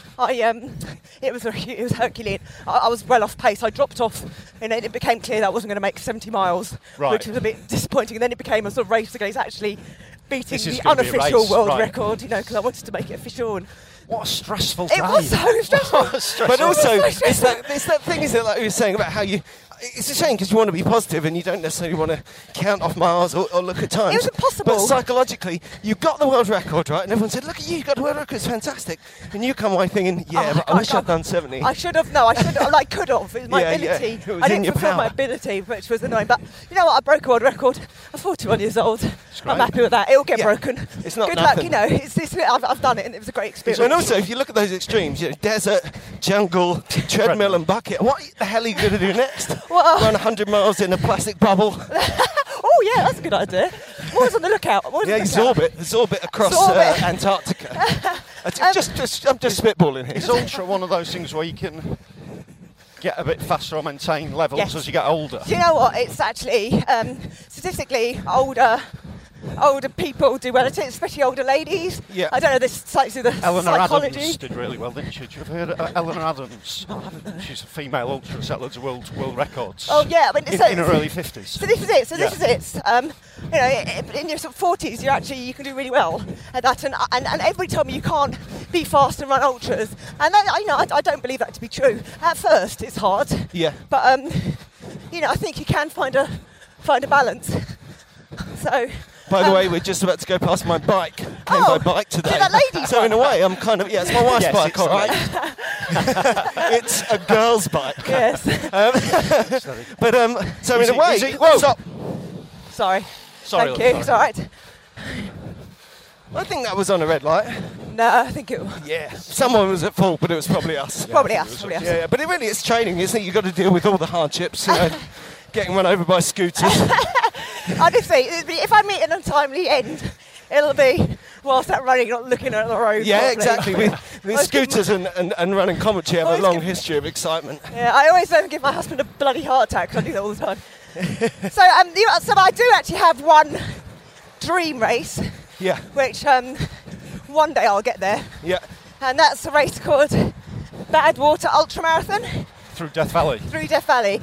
it was Herculean. I was well off pace. I dropped off, and it became clear that I wasn't going to make 70 miles, which was a bit disappointing. And then it became a sort of race against actually beating the unofficial world record, because I wanted to make it official. And what a stressful day. It was so stressful. But also, it's that thing, isn't it, like we were saying about how you... It's a shame because you want to be positive and you don't necessarily want to count off miles or look at times. It was impossible. But psychologically, you got the world record, right? And everyone said, look at you got the world record, it's fantastic. And you come away thinking, but I wish I'd done 70. I should have, could have. It was my ability. It was I in didn't your fulfill power. my ability, which was annoying. But you know what? I broke a world record. I'm 41 years old. I'm happy with that. It'll get broken. It's not good nothing. luck, I've done it and it was a great experience. And also, if you look at those extremes, desert, jungle, treadmill and bucket, what the hell are you going to do next? Run 100 miles in a plastic bubble? Oh yeah, that's a good idea. I'm always on the lookout. Zorbit across Antarctica. I'm just spitballing here. Is ultra one of those things where you can get a bit faster or maintain levels as you get older? Do you know what? It's actually statistically older people do well at it, especially older ladies. Yeah. I don't know this slightly the Eleanor psychology. Adams did really well, didn't she? Did you ever heard of Eleanor Adams? Oh, I haven't heard. She's a female ultra, set loads of world records. Oh yeah, I mean, in her early 50s. So this is it. This is it. In your sort of 40s, you can do really well at that. And everybody told me you can't be fast and run ultras, and I don't believe that to be true. At first, it's hard. Yeah. But I think you can find a balance. So. By the way, we're just about to go past my bike. Came by bike today. That lady's so in a way, I'm kind of... Yeah, it's my wife's bike, all right? It's a girl's bike. Yes. So in a way... Stop. Sorry. Thank you. It's all right. I think that was on a red light. No, I think it was... Yeah. Someone was at fault, but it was probably us. Probably us. Yeah, but it's training, isn't it? You've got to deal with all the hardships, getting run over by scooters. Honestly, if I meet an untimely end, it'll be whilst I'm running, not looking at the road. Yeah, properly. exactly. With scooters and running commentary have a long history of excitement. Yeah, I always give my husband a bloody heart attack because I do that all the time. So I do actually have one dream race. Yeah. Which one day I'll get there. Yeah. And that's a race called Badwater Ultramarathon. Through Death Valley. Through Death Valley.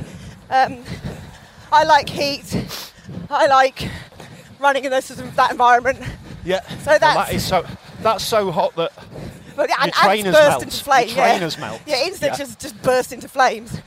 I like heat. I like running in that environment. Yeah. So that's so hot that your trainers burst into flames. Your trainers melt. Yeah, instantly just burst into flames.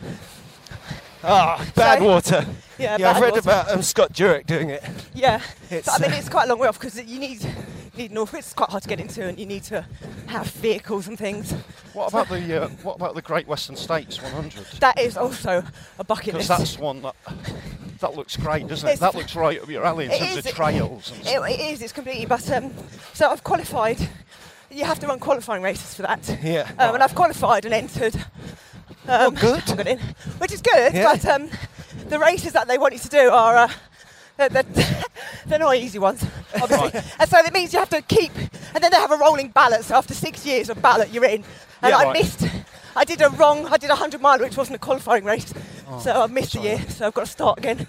Badwater. Yeah, I've read about Scott Jurek doing it. Yeah. It's quite a long way off because you need North. It's quite hard to get into, and you need to have vehicles and things. What about the Great Western States 100? That is also a bucket list. Because that's one that looks great, doesn't it? That looks right up your alley in terms of trails. And stuff. It is. It's completely. But so I've qualified. You have to run qualifying races for that. Yeah. And I've qualified and entered. Good. Got in, which is good. Yeah. But the races that they want you to do are. They're not easy ones, obviously. Right. And so it means you have to keep, and then they have a rolling ballot, so after 6 years of ballot, you're in. And I did a 100 mile, which wasn't a qualifying race, so I missed a year, so I've got to start again.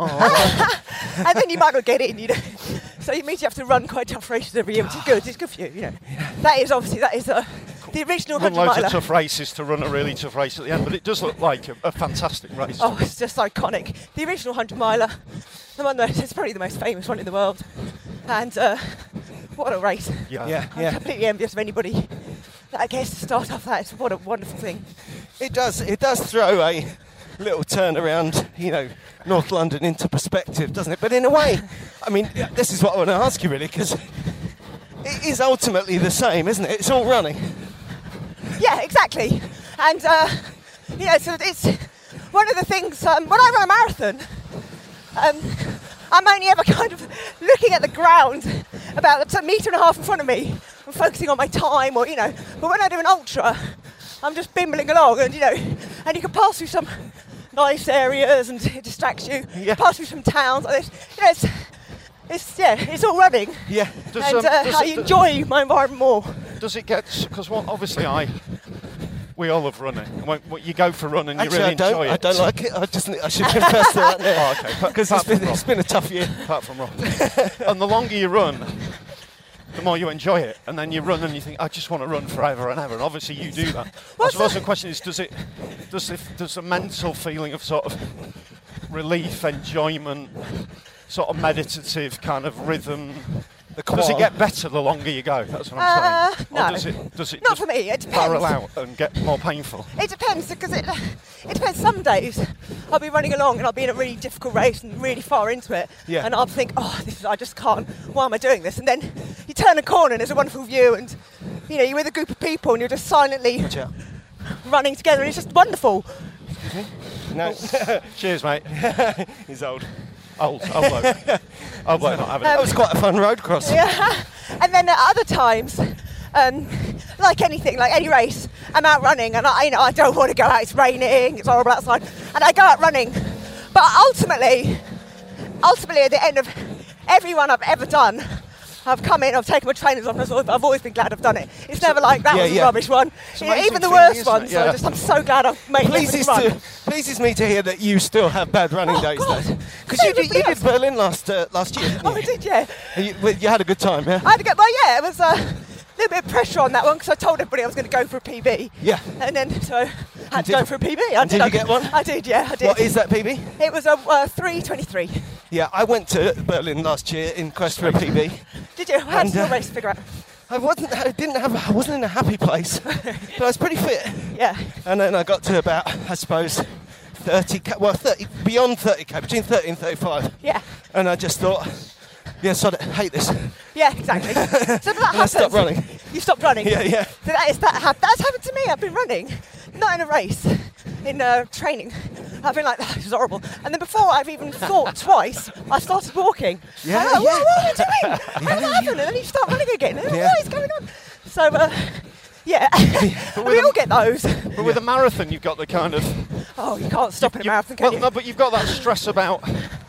And then you might not get in, So it means you have to run quite tough races every year, which is good. It's good for you, Yeah. That is the original 100 miler. Loads of tough races to run a really tough race at the end, but it does look like a fantastic race. Oh, it's just iconic. The original 100 miler, it's probably the most famous one in the world. And what a race. Yeah. I'm completely envious of anybody that gets to start off that. What a wonderful thing. It does throw a little turn around, North London into perspective, doesn't it? But in a way, I mean, this is what I want to ask you really, because it is ultimately the same, isn't it? It's all running. Yeah, exactly. And, so it's one of the things, when I run a marathon, I'm only ever kind of looking at the ground about a metre and a half in front of me focusing on my time or, but when I do an ultra, I'm just bimbling along and, and you can pass through some nice areas and it distracts you. Yeah. Pass through some towns like this. It's all running. Yeah. I enjoy my environment more. Does it get, because obviously we all love running. When you go for running, you really enjoy it. I don't like it. I should confess to that now. Oh, okay. Because it's been a tough year. Apart from Rob. And the longer you run, the more you enjoy it. And then you run and you think, I just want to run forever and ever. And obviously you do that. I suppose the question is, does a mental feeling of sort of relief, enjoyment, sort of meditative kind of rhythm, does it get better the longer you go? That's what I'm saying. No. Or does it Not just for me. It depends. barrel out and get more painful? It depends, because it depends. Some days I'll be running along and I'll be in a really difficult race and really far into it, and I'll think, I just can't. Why am I doing this? And then you turn a corner and there's a wonderful view, and you're with a group of people and you're just silently running together, and it's just wonderful. No. Cheers, mate. He's old. Old bloke. Old bloke not having it. That was quite a fun road cross. Yeah. And then at other times, like anything, like any race, I'm out running and I don't want to go out. It's raining, it's horrible outside, and I go out running. But ultimately at the end of every run I've ever done, I've come in, I've taken my trainers off, and I've always been glad I've done it. It's never like that was a rubbish one. Even the worst ones. Yeah. So I'm so glad I've made it. Pleases me to hear that you still have bad running days, though. Because you did Berlin last year. Didn't you? I did, yeah. You had a good time, yeah. I had a good. Well, yeah, it was a little bit of pressure on that one because I told everybody I was going to go for a PB. Yeah. And then so I had to go for a PB. Did you get one? I did, yeah. I did. What is that PB? It was a 3:23. Yeah, I went to Berlin last year in quest for a PB. Did you? How did your race figure out? I wasn't in a happy place, but I was pretty fit. Yeah. And then I got to about, I suppose, 30, beyond 30k, between 30 and 35. Yeah. And I just thought, I hate this. Yeah, exactly. So that happens. I stopped running. You stopped running? Yeah. So that's happened to me. I've been running, not in a race, in training. I've been like, this is horrible. And then before I've even thought twice, I started walking. Yeah, I'm like, what are you doing? How's that happened? And then you start running again. And what is going on? So, we all get those. But with a marathon, you've got the kind of... Oh, you can't stop in a marathon, can you? No, but you've got that stress about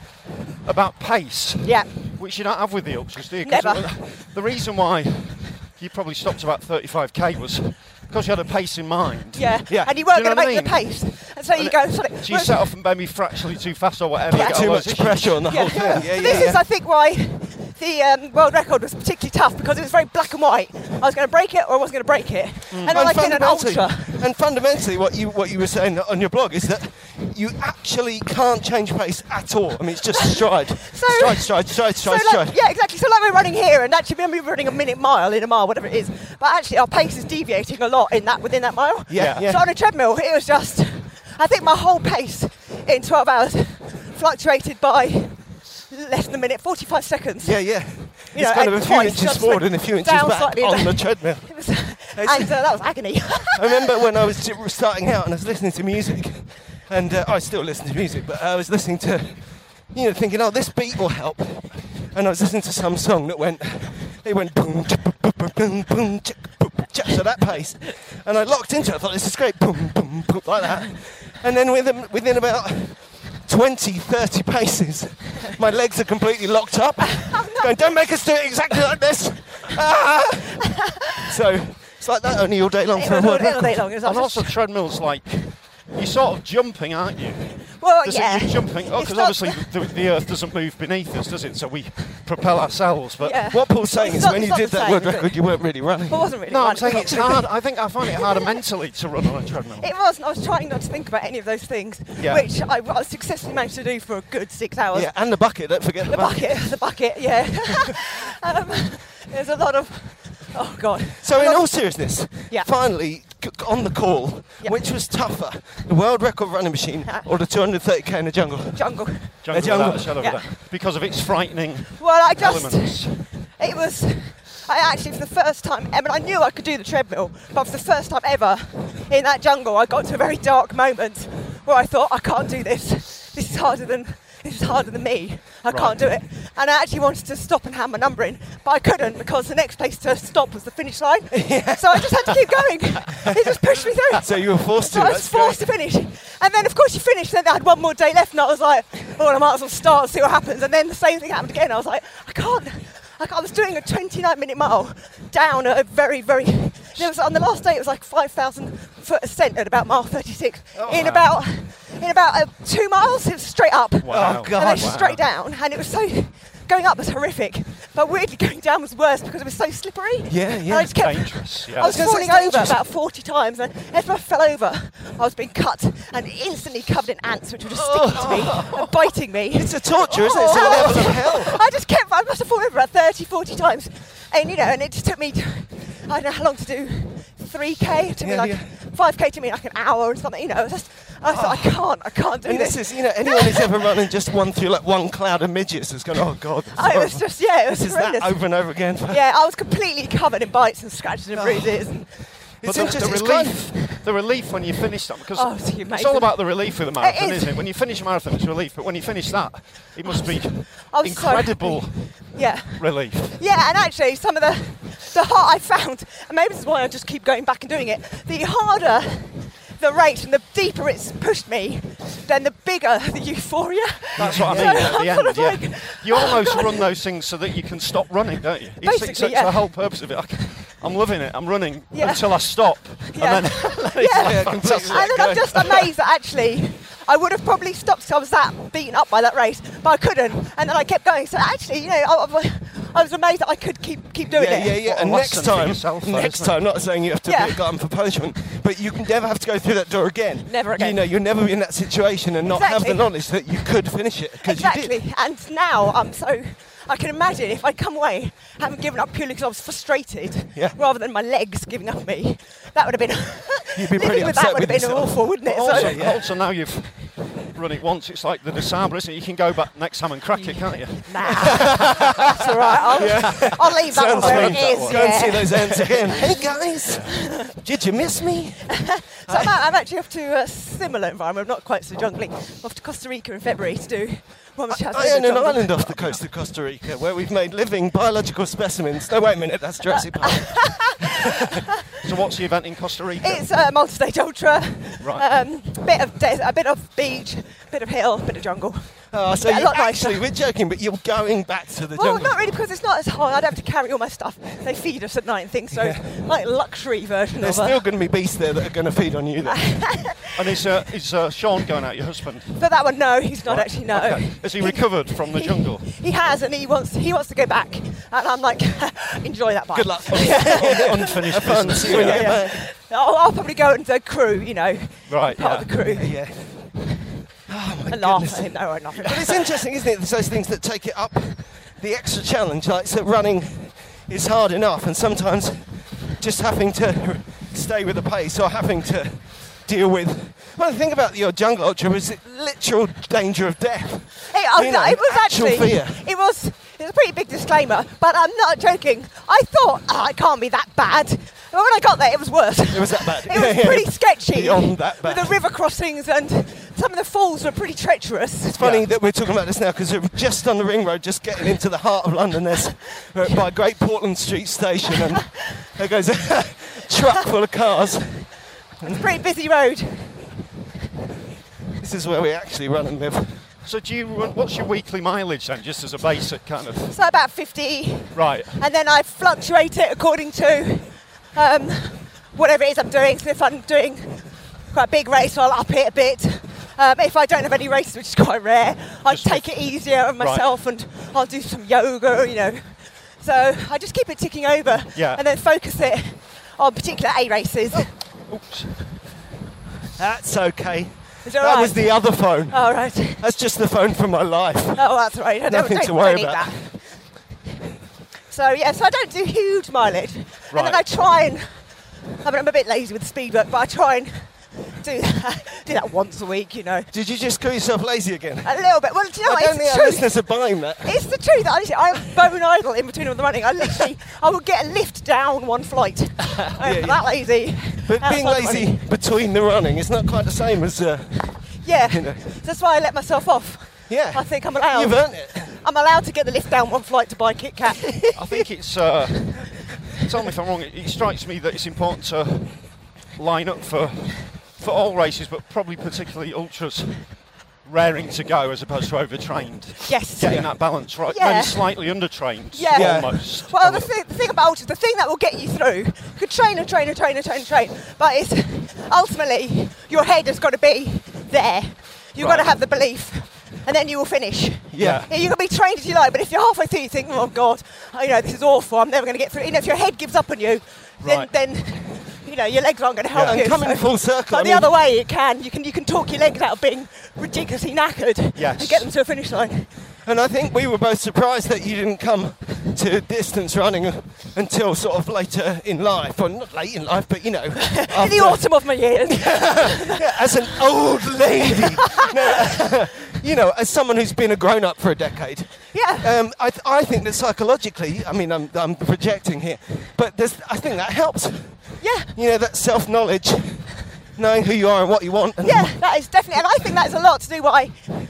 pace. Yeah. Which you don't have with the ultras, do you? Never. The reason why you probably stopped about 35k was because you had a pace in mind. Yeah. And you weren't going to make the pace. And so you go, So you set off and maybe fractionally too fast or whatever. Yeah. Too much pressure on the whole thing. So this is, I think, why the world record was particularly tough, because it was very black and white. I was going to break it or I wasn't going to break it. And like in an ultra. And fundamentally, what you were saying on your blog is that you actually can't change pace at all. I mean, it's just stride. Stride. Yeah, exactly. So like we're running here, and actually we're running a mile, whatever it is. But actually our pace is deviating a lot within that mile. Yeah. So on a treadmill, it was just, I think my whole pace in 12 hours fluctuated by less than a minute, 45 seconds. Yeah. It's kind of a few inches forward and a few inches back on the treadmill. That was agony. I remember when I was starting out and I was listening to music, and I still listen to music, but I was listening to, thinking, this beat will help. And I was listening to some song that went boom, boom, boom, so that pace. And I locked into it. I thought, this is great, boom, boom, boom, like that. And then within about 20, 30 paces, my legs are completely locked up. Going, don't make us do it exactly like this. So it's like that only all day long for a world record. And also treadmills, like, you're sort of jumping, aren't you? Well, You're jumping. Because obviously the earth doesn't move beneath us, does it? So we propel ourselves. But what Paul's saying is when you did that world record, you weren't really running. Well, wasn't really no, running. I'm saying it's hard. I think I find it harder mentally to run on a treadmill. It was, and I was trying not to think about any of those things, which I successfully managed to do for a good 6 hours. Yeah, and the bucket, don't forget the bucket. The bucket, yeah. There's a lot of... Oh, God. So in all seriousness, Yeah. finally, on the call, which was tougher, the world record running machine or the 230k in the jungle? Jungle. Without a shadow of a doubt. Because of its frightening elements. It was... I actually, for the first time, I mean, I knew I could do the treadmill, but for the first time ever in that jungle, I got to a very dark moment where I thought, I can't do this. This is harder than me. I can't do it. And I actually wanted to stop and hand my number in, but I couldn't because the next place to stop was the finish line. So I just had to keep going. He just pushed me through. So you were forced to. I was forced to finish. And then, of course, you finished. Then I had one more day left, and I was like, oh, I might as well start and see what happens. And then the same thing happened again. I was like, I was doing a 29-minute mile down a very, very... on the last day, it was like 5,000 foot ascent at about mile 36. In about 2 miles, it was straight up. Wow. Oh, God. And then straight down. And it was so... Going up was horrific, but weirdly going down was worse because it was so slippery. Yeah. And I just kept... Dangerous. Yeah. I was falling over about 40 times, and every time I fell over, I was being cut and instantly covered in ants, which were just sticking to me and biting me. It's a torture, isn't it? It's a level of hell. I must have fallen over about 30, 40 times. And, and it just took me, I don't know how long to do 3K. It took me 5K took me like an hour or something, I thought, I can't do and this. This is, anyone who's ever running just through like one cloud of midgets is going, oh God. It was just, it was this horrendous. Is that over and over again. Yeah, I was completely covered in bites and scratches and bruises. And it's interesting. The relief when you finish that, because it's all about the relief with the marathon, isn't it? When you finish a marathon, it's relief, but when you finish that, it must be incredible relief. Yeah, and actually, some of the heart I found, and maybe this is why I just keep going back and doing it, the harder the race and the deeper it's pushed me, then the bigger the euphoria. That's what I mean at the end, You almost run those things so that you can stop running, don't you? Basically, it's the whole purpose of it. I'm loving it. I'm running until I stop. Yeah. And then fantastic. And then I'm just amazed that actually I would have probably stopped because I was that beaten up by that race, but I couldn't. And then I kept going. So actually, I was amazed that I could keep doing it. Yeah. And next time, not saying you have to be a glutton for punishment, but you can never have to go through that door again. Never again. You'll never be in that situation and not have the knowledge that you could finish it. Exactly. You did. And now I can imagine if I'd come away having given up purely because I was frustrated, rather than my legs giving up me, that would have been... You'd be pretty upset with that would have been awful, wouldn't it? Also now you've run it once, it's like the Disable, isn't it? You can go back next time and crack it, can't you? Nah, that's all right. I'll leave that one where it is. Go and see those ants again. Hey guys, did you miss me? So I'm actually off to a similar environment, not quite so jungly. Off to Costa Rica in February to do one which has I own an island off the coast of Costa Rica where we've made living biological specimens. No, wait a minute, that's Jurassic Park. So what's the event in Costa Rica? It's a multi-stage ultra. Right. A bit of beach, bit of hill, bit of jungle. Oh, so we're joking, but you're going back to the jungle. Well, not really, because it's not as hard. I'd have to carry all my stuff. They feed us at night and things, so it's like a luxury version There's of it. still going to be beasts there that are going to feed on you, though. And is Sean going out, your husband? For that one, no, he's not actually, no. Okay. Has he recovered from the jungle? He has, and he wants to go back. And I'm like, enjoy that bike. Good luck. Unfinished business. I'll probably go into the crew, Right, part of the crew. Yeah. Oh my And laugh goodness. at him, no, nothing. But it's interesting, isn't it? There's those things that take it up the extra challenge. Like, so running is hard enough, and sometimes just having to stay with the pace or having to deal with. Well, the thing about your jungle ultra was the literal danger of death. It was actually fear. It was a pretty big disclaimer, but I'm not joking. I thought, it can't be that bad. But when I got there, it was worse. It was that bad. It was pretty sketchy. Beyond that bad. With the river crossings, and some of the falls were pretty treacherous. It's funny that we're talking about this now because we're just on the ring road, just getting into the heart of London. We're by Great Portland Street Station, and there goes a truck full of cars. It's a pretty busy road. This is where we actually run and live. So what's your weekly mileage then, just as a basic kind of? So about 50. Right. And then I fluctuate it according to whatever it is I'm doing. So if I'm doing quite a big race, I'll up it a bit. If I don't have any races, which is quite rare, I take it easier on myself, and I'll do some yoga, So I just keep it ticking over, and then focus it on particular A races. Oops. That's okay. Is that that right? was the other phone. Oh, right. That's just the phone from my life. Oh, that's right. Nothing to worry about. That. So I don't do huge mileage. Right. And then I try and, I'm a bit lazy with speed work, but I try and do that once a week, Did you just call yourself lazy again? A little bit. Well, do you know what? I don't think our listeners are buying that. It's the truth. I'm bone idle in between all the running. I would get a lift down one flight. I'm that lazy. But being lazy between the running is not quite the same as... That's why I let myself off. Yeah. I think I'm allowed. You've earned it. I'm allowed to get the lift down one flight to buy Kit Kat. I think it's. Tell me if I'm wrong. It strikes me that it's important to line up for all races, but probably particularly ultras, raring to go as opposed to overtrained. Yes. Getting that balance right. Yeah. Maybe slightly undertrained. Yeah. Almost. Well, the thing about ultras, the thing that will get you through, you could train, but it's ultimately your head has got to be there. You've got to have the belief, and then you will finish. Yeah. You can be trained as you like, but if you're halfway through, you think, oh God, this is awful. I'm never going to get through. If your head gives up on you, then your legs aren't going to help you. And coming full circle. But the other way, it can. You can talk your legs out of being ridiculously knackered and get them to a finish line. And I think we were both surprised that you didn't come to distance running until sort of later in life, or not late in life, but in the autumn of my years. As an old lady, as someone who's been a grown-up for a decade. Yeah. I think that psychologically, I'm projecting here, but I think that helps. Yeah. That self-knowledge, knowing who you are and what you want. That is definitely, and I think that's a lot to do why,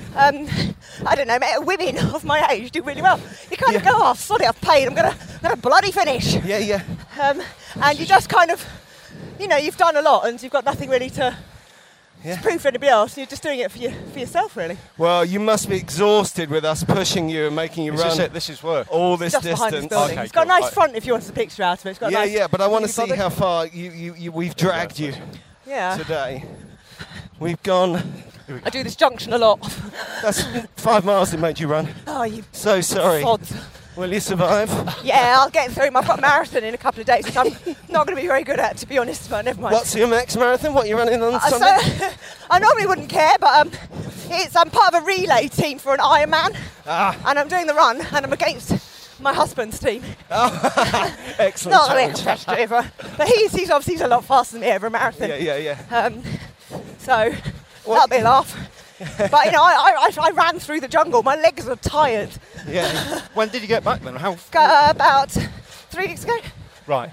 I don't know, women of my age do really well. You kind of go, oh, sorry, I've paid, I'm gonna bloody finish. Yeah. And you just kind of, you've done a lot and you've got nothing really to prove for anybody else. You're just doing it for yourself, really. Well, you must be exhausted with us pushing you and making you run. This is work. All this just distance. Behind this building. Okay, it's got a nice cool. front if you want a picture out of it. It's got a nice, but I want to see how far we've dragged you today. We've gone. I do this junction a lot. That's 5 miles it made you run. Oh, you so sorry. sods. Will you survive? Yeah, I'll get through. I've got a marathon in a couple of days, which I'm not going to be very good at, to be honest, but never mind. What's your next marathon? What are you running on Sunday? So, I normally wouldn't care, but I'm part of a relay team for an Ironman, and I'm doing the run, and I'm against my husband's team. Excellent. Not really interested, but he's obviously a lot faster than me over a marathon. Yeah. So that'll be a laugh. But I ran through the jungle. My legs are tired. Yeah. When did you get back then? About 3 weeks ago. Right.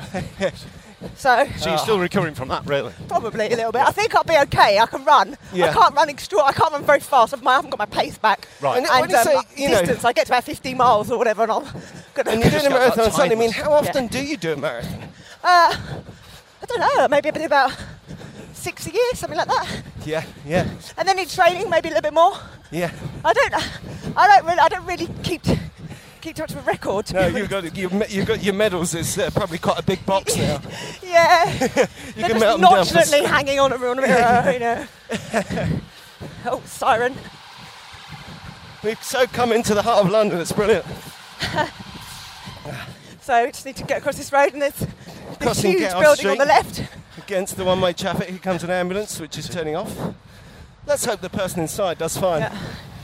So you're still recovering from that, really? Probably a little bit. I think I'll be okay. I can run. Yeah. I can't run very fast. I haven't got my pace back. Right. And when you say, distance, I get to about 15 miles or whatever, and and you're doing a marathon on Sunday. How often do you do a marathon? I don't know. Maybe about 6 a year, something like that. Yeah. And then in training, maybe a little bit more. Yeah. I don't really keep too much of a record. No, you've got your medals. It's probably quite a big box now. Yeah. You They're can just melt them down. nonchalantly hanging on a mirror, Oh, siren. We've so come into the heart of London. It's brilliant. So we just need to get across this road, and there's this Crossing huge Gale building Street. on the left. Against the one-way traffic, here comes an ambulance, which is turning off. Let's hope the person inside does fine. Yeah.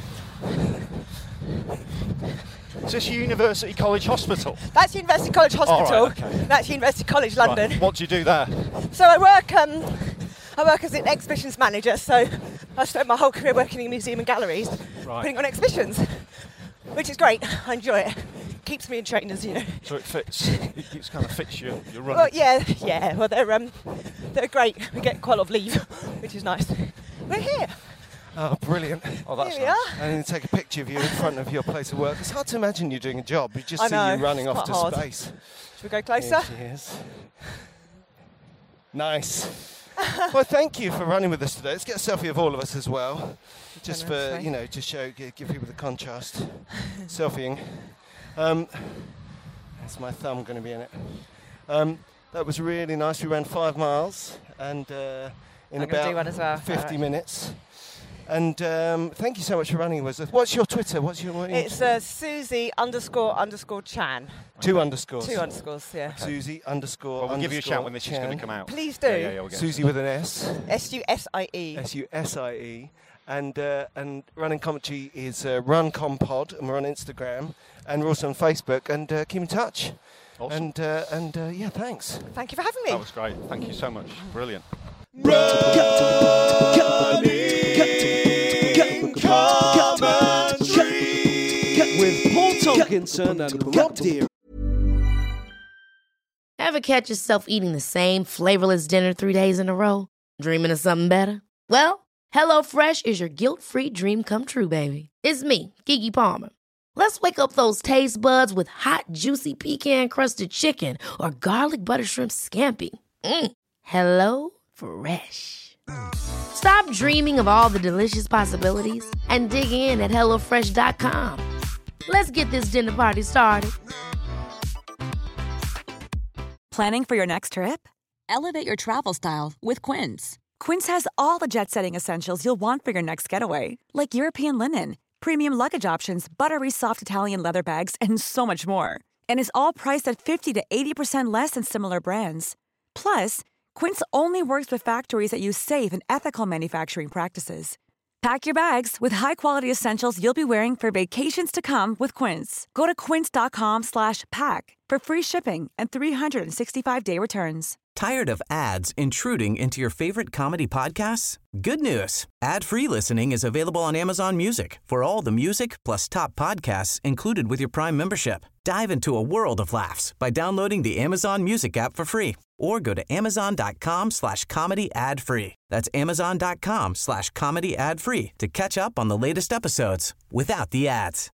Is this University College Hospital? That's University College Hospital. Right, okay. That's University College London. Right. What do you do there? So I work as an exhibitions manager. So I spent my whole career working in museum and galleries, putting on exhibitions, which is great. I enjoy it. Keeps me in trainers, So it fits. It kind of fits your running. Well, yeah. Well, they're great. We get quite a lot of leave, which is nice. We're here. Oh, brilliant. Oh, that's Here we nice. are. I need to take a picture of you in front of your place of work. It's hard to imagine you doing a job. You just I see know, you running it's off to quite hard. space. Should we go closer? Here she is. Nice. Well, thank you for running with us today. Let's get a selfie of all of us as well, just for to give people the contrast. Selfieing. That's my thumb going to be in it. That was really nice. We ran 5 miles and in about 50 minutes. And thank you so much for running with us. What's your Twitter? It's Susie__Chan. 2 underscores. 2 underscores, yeah. Susie__. Well, we'll give you a shout when this is going to come out. Please do. Yeah, we'll get Susie with an S. SUSIE. SUSIE. And running commentary is RunCompod, and we're on Instagram, and we're also on Facebook. And keep in touch. Awesome. And thanks. Thank you for having me. That was great. Thank you so much. Brilliant. With Paul Tomkinson and Rob Deere. Ever catch yourself eating the same flavorless dinner 3 days in a row? Dreaming of something better? Well, HelloFresh is your guilt-free dream come true, baby. It's me, Keke Palmer. Let's wake up those taste buds with hot, juicy pecan-crusted chicken or garlic butter shrimp scampi. Hello Fresh. Stop dreaming of all the delicious possibilities and dig in at HelloFresh.com. Let's get this dinner party started. Planning for your next trip? Elevate your travel style with Quince. Quince has all the jet-setting essentials you'll want for your next getaway, like European linen, premium luggage options, buttery soft Italian leather bags, and so much more. And is all priced at 50 to 80% less than similar brands. Plus, Quince only works with factories that use safe and ethical manufacturing practices. Pack your bags with high-quality essentials you'll be wearing for vacations to come with Quince. Go to quince.com/pack for free shipping and 365-day returns. Tired of ads intruding into your favorite comedy podcasts? Good news. Ad-free listening is available on Amazon Music for all the music plus top podcasts included with your Prime membership. Dive into a world of laughs by downloading the Amazon Music app for free or go to amazon.com/comedy ad-free. That's amazon.com/comedy ad-free to catch up on the latest episodes without the ads.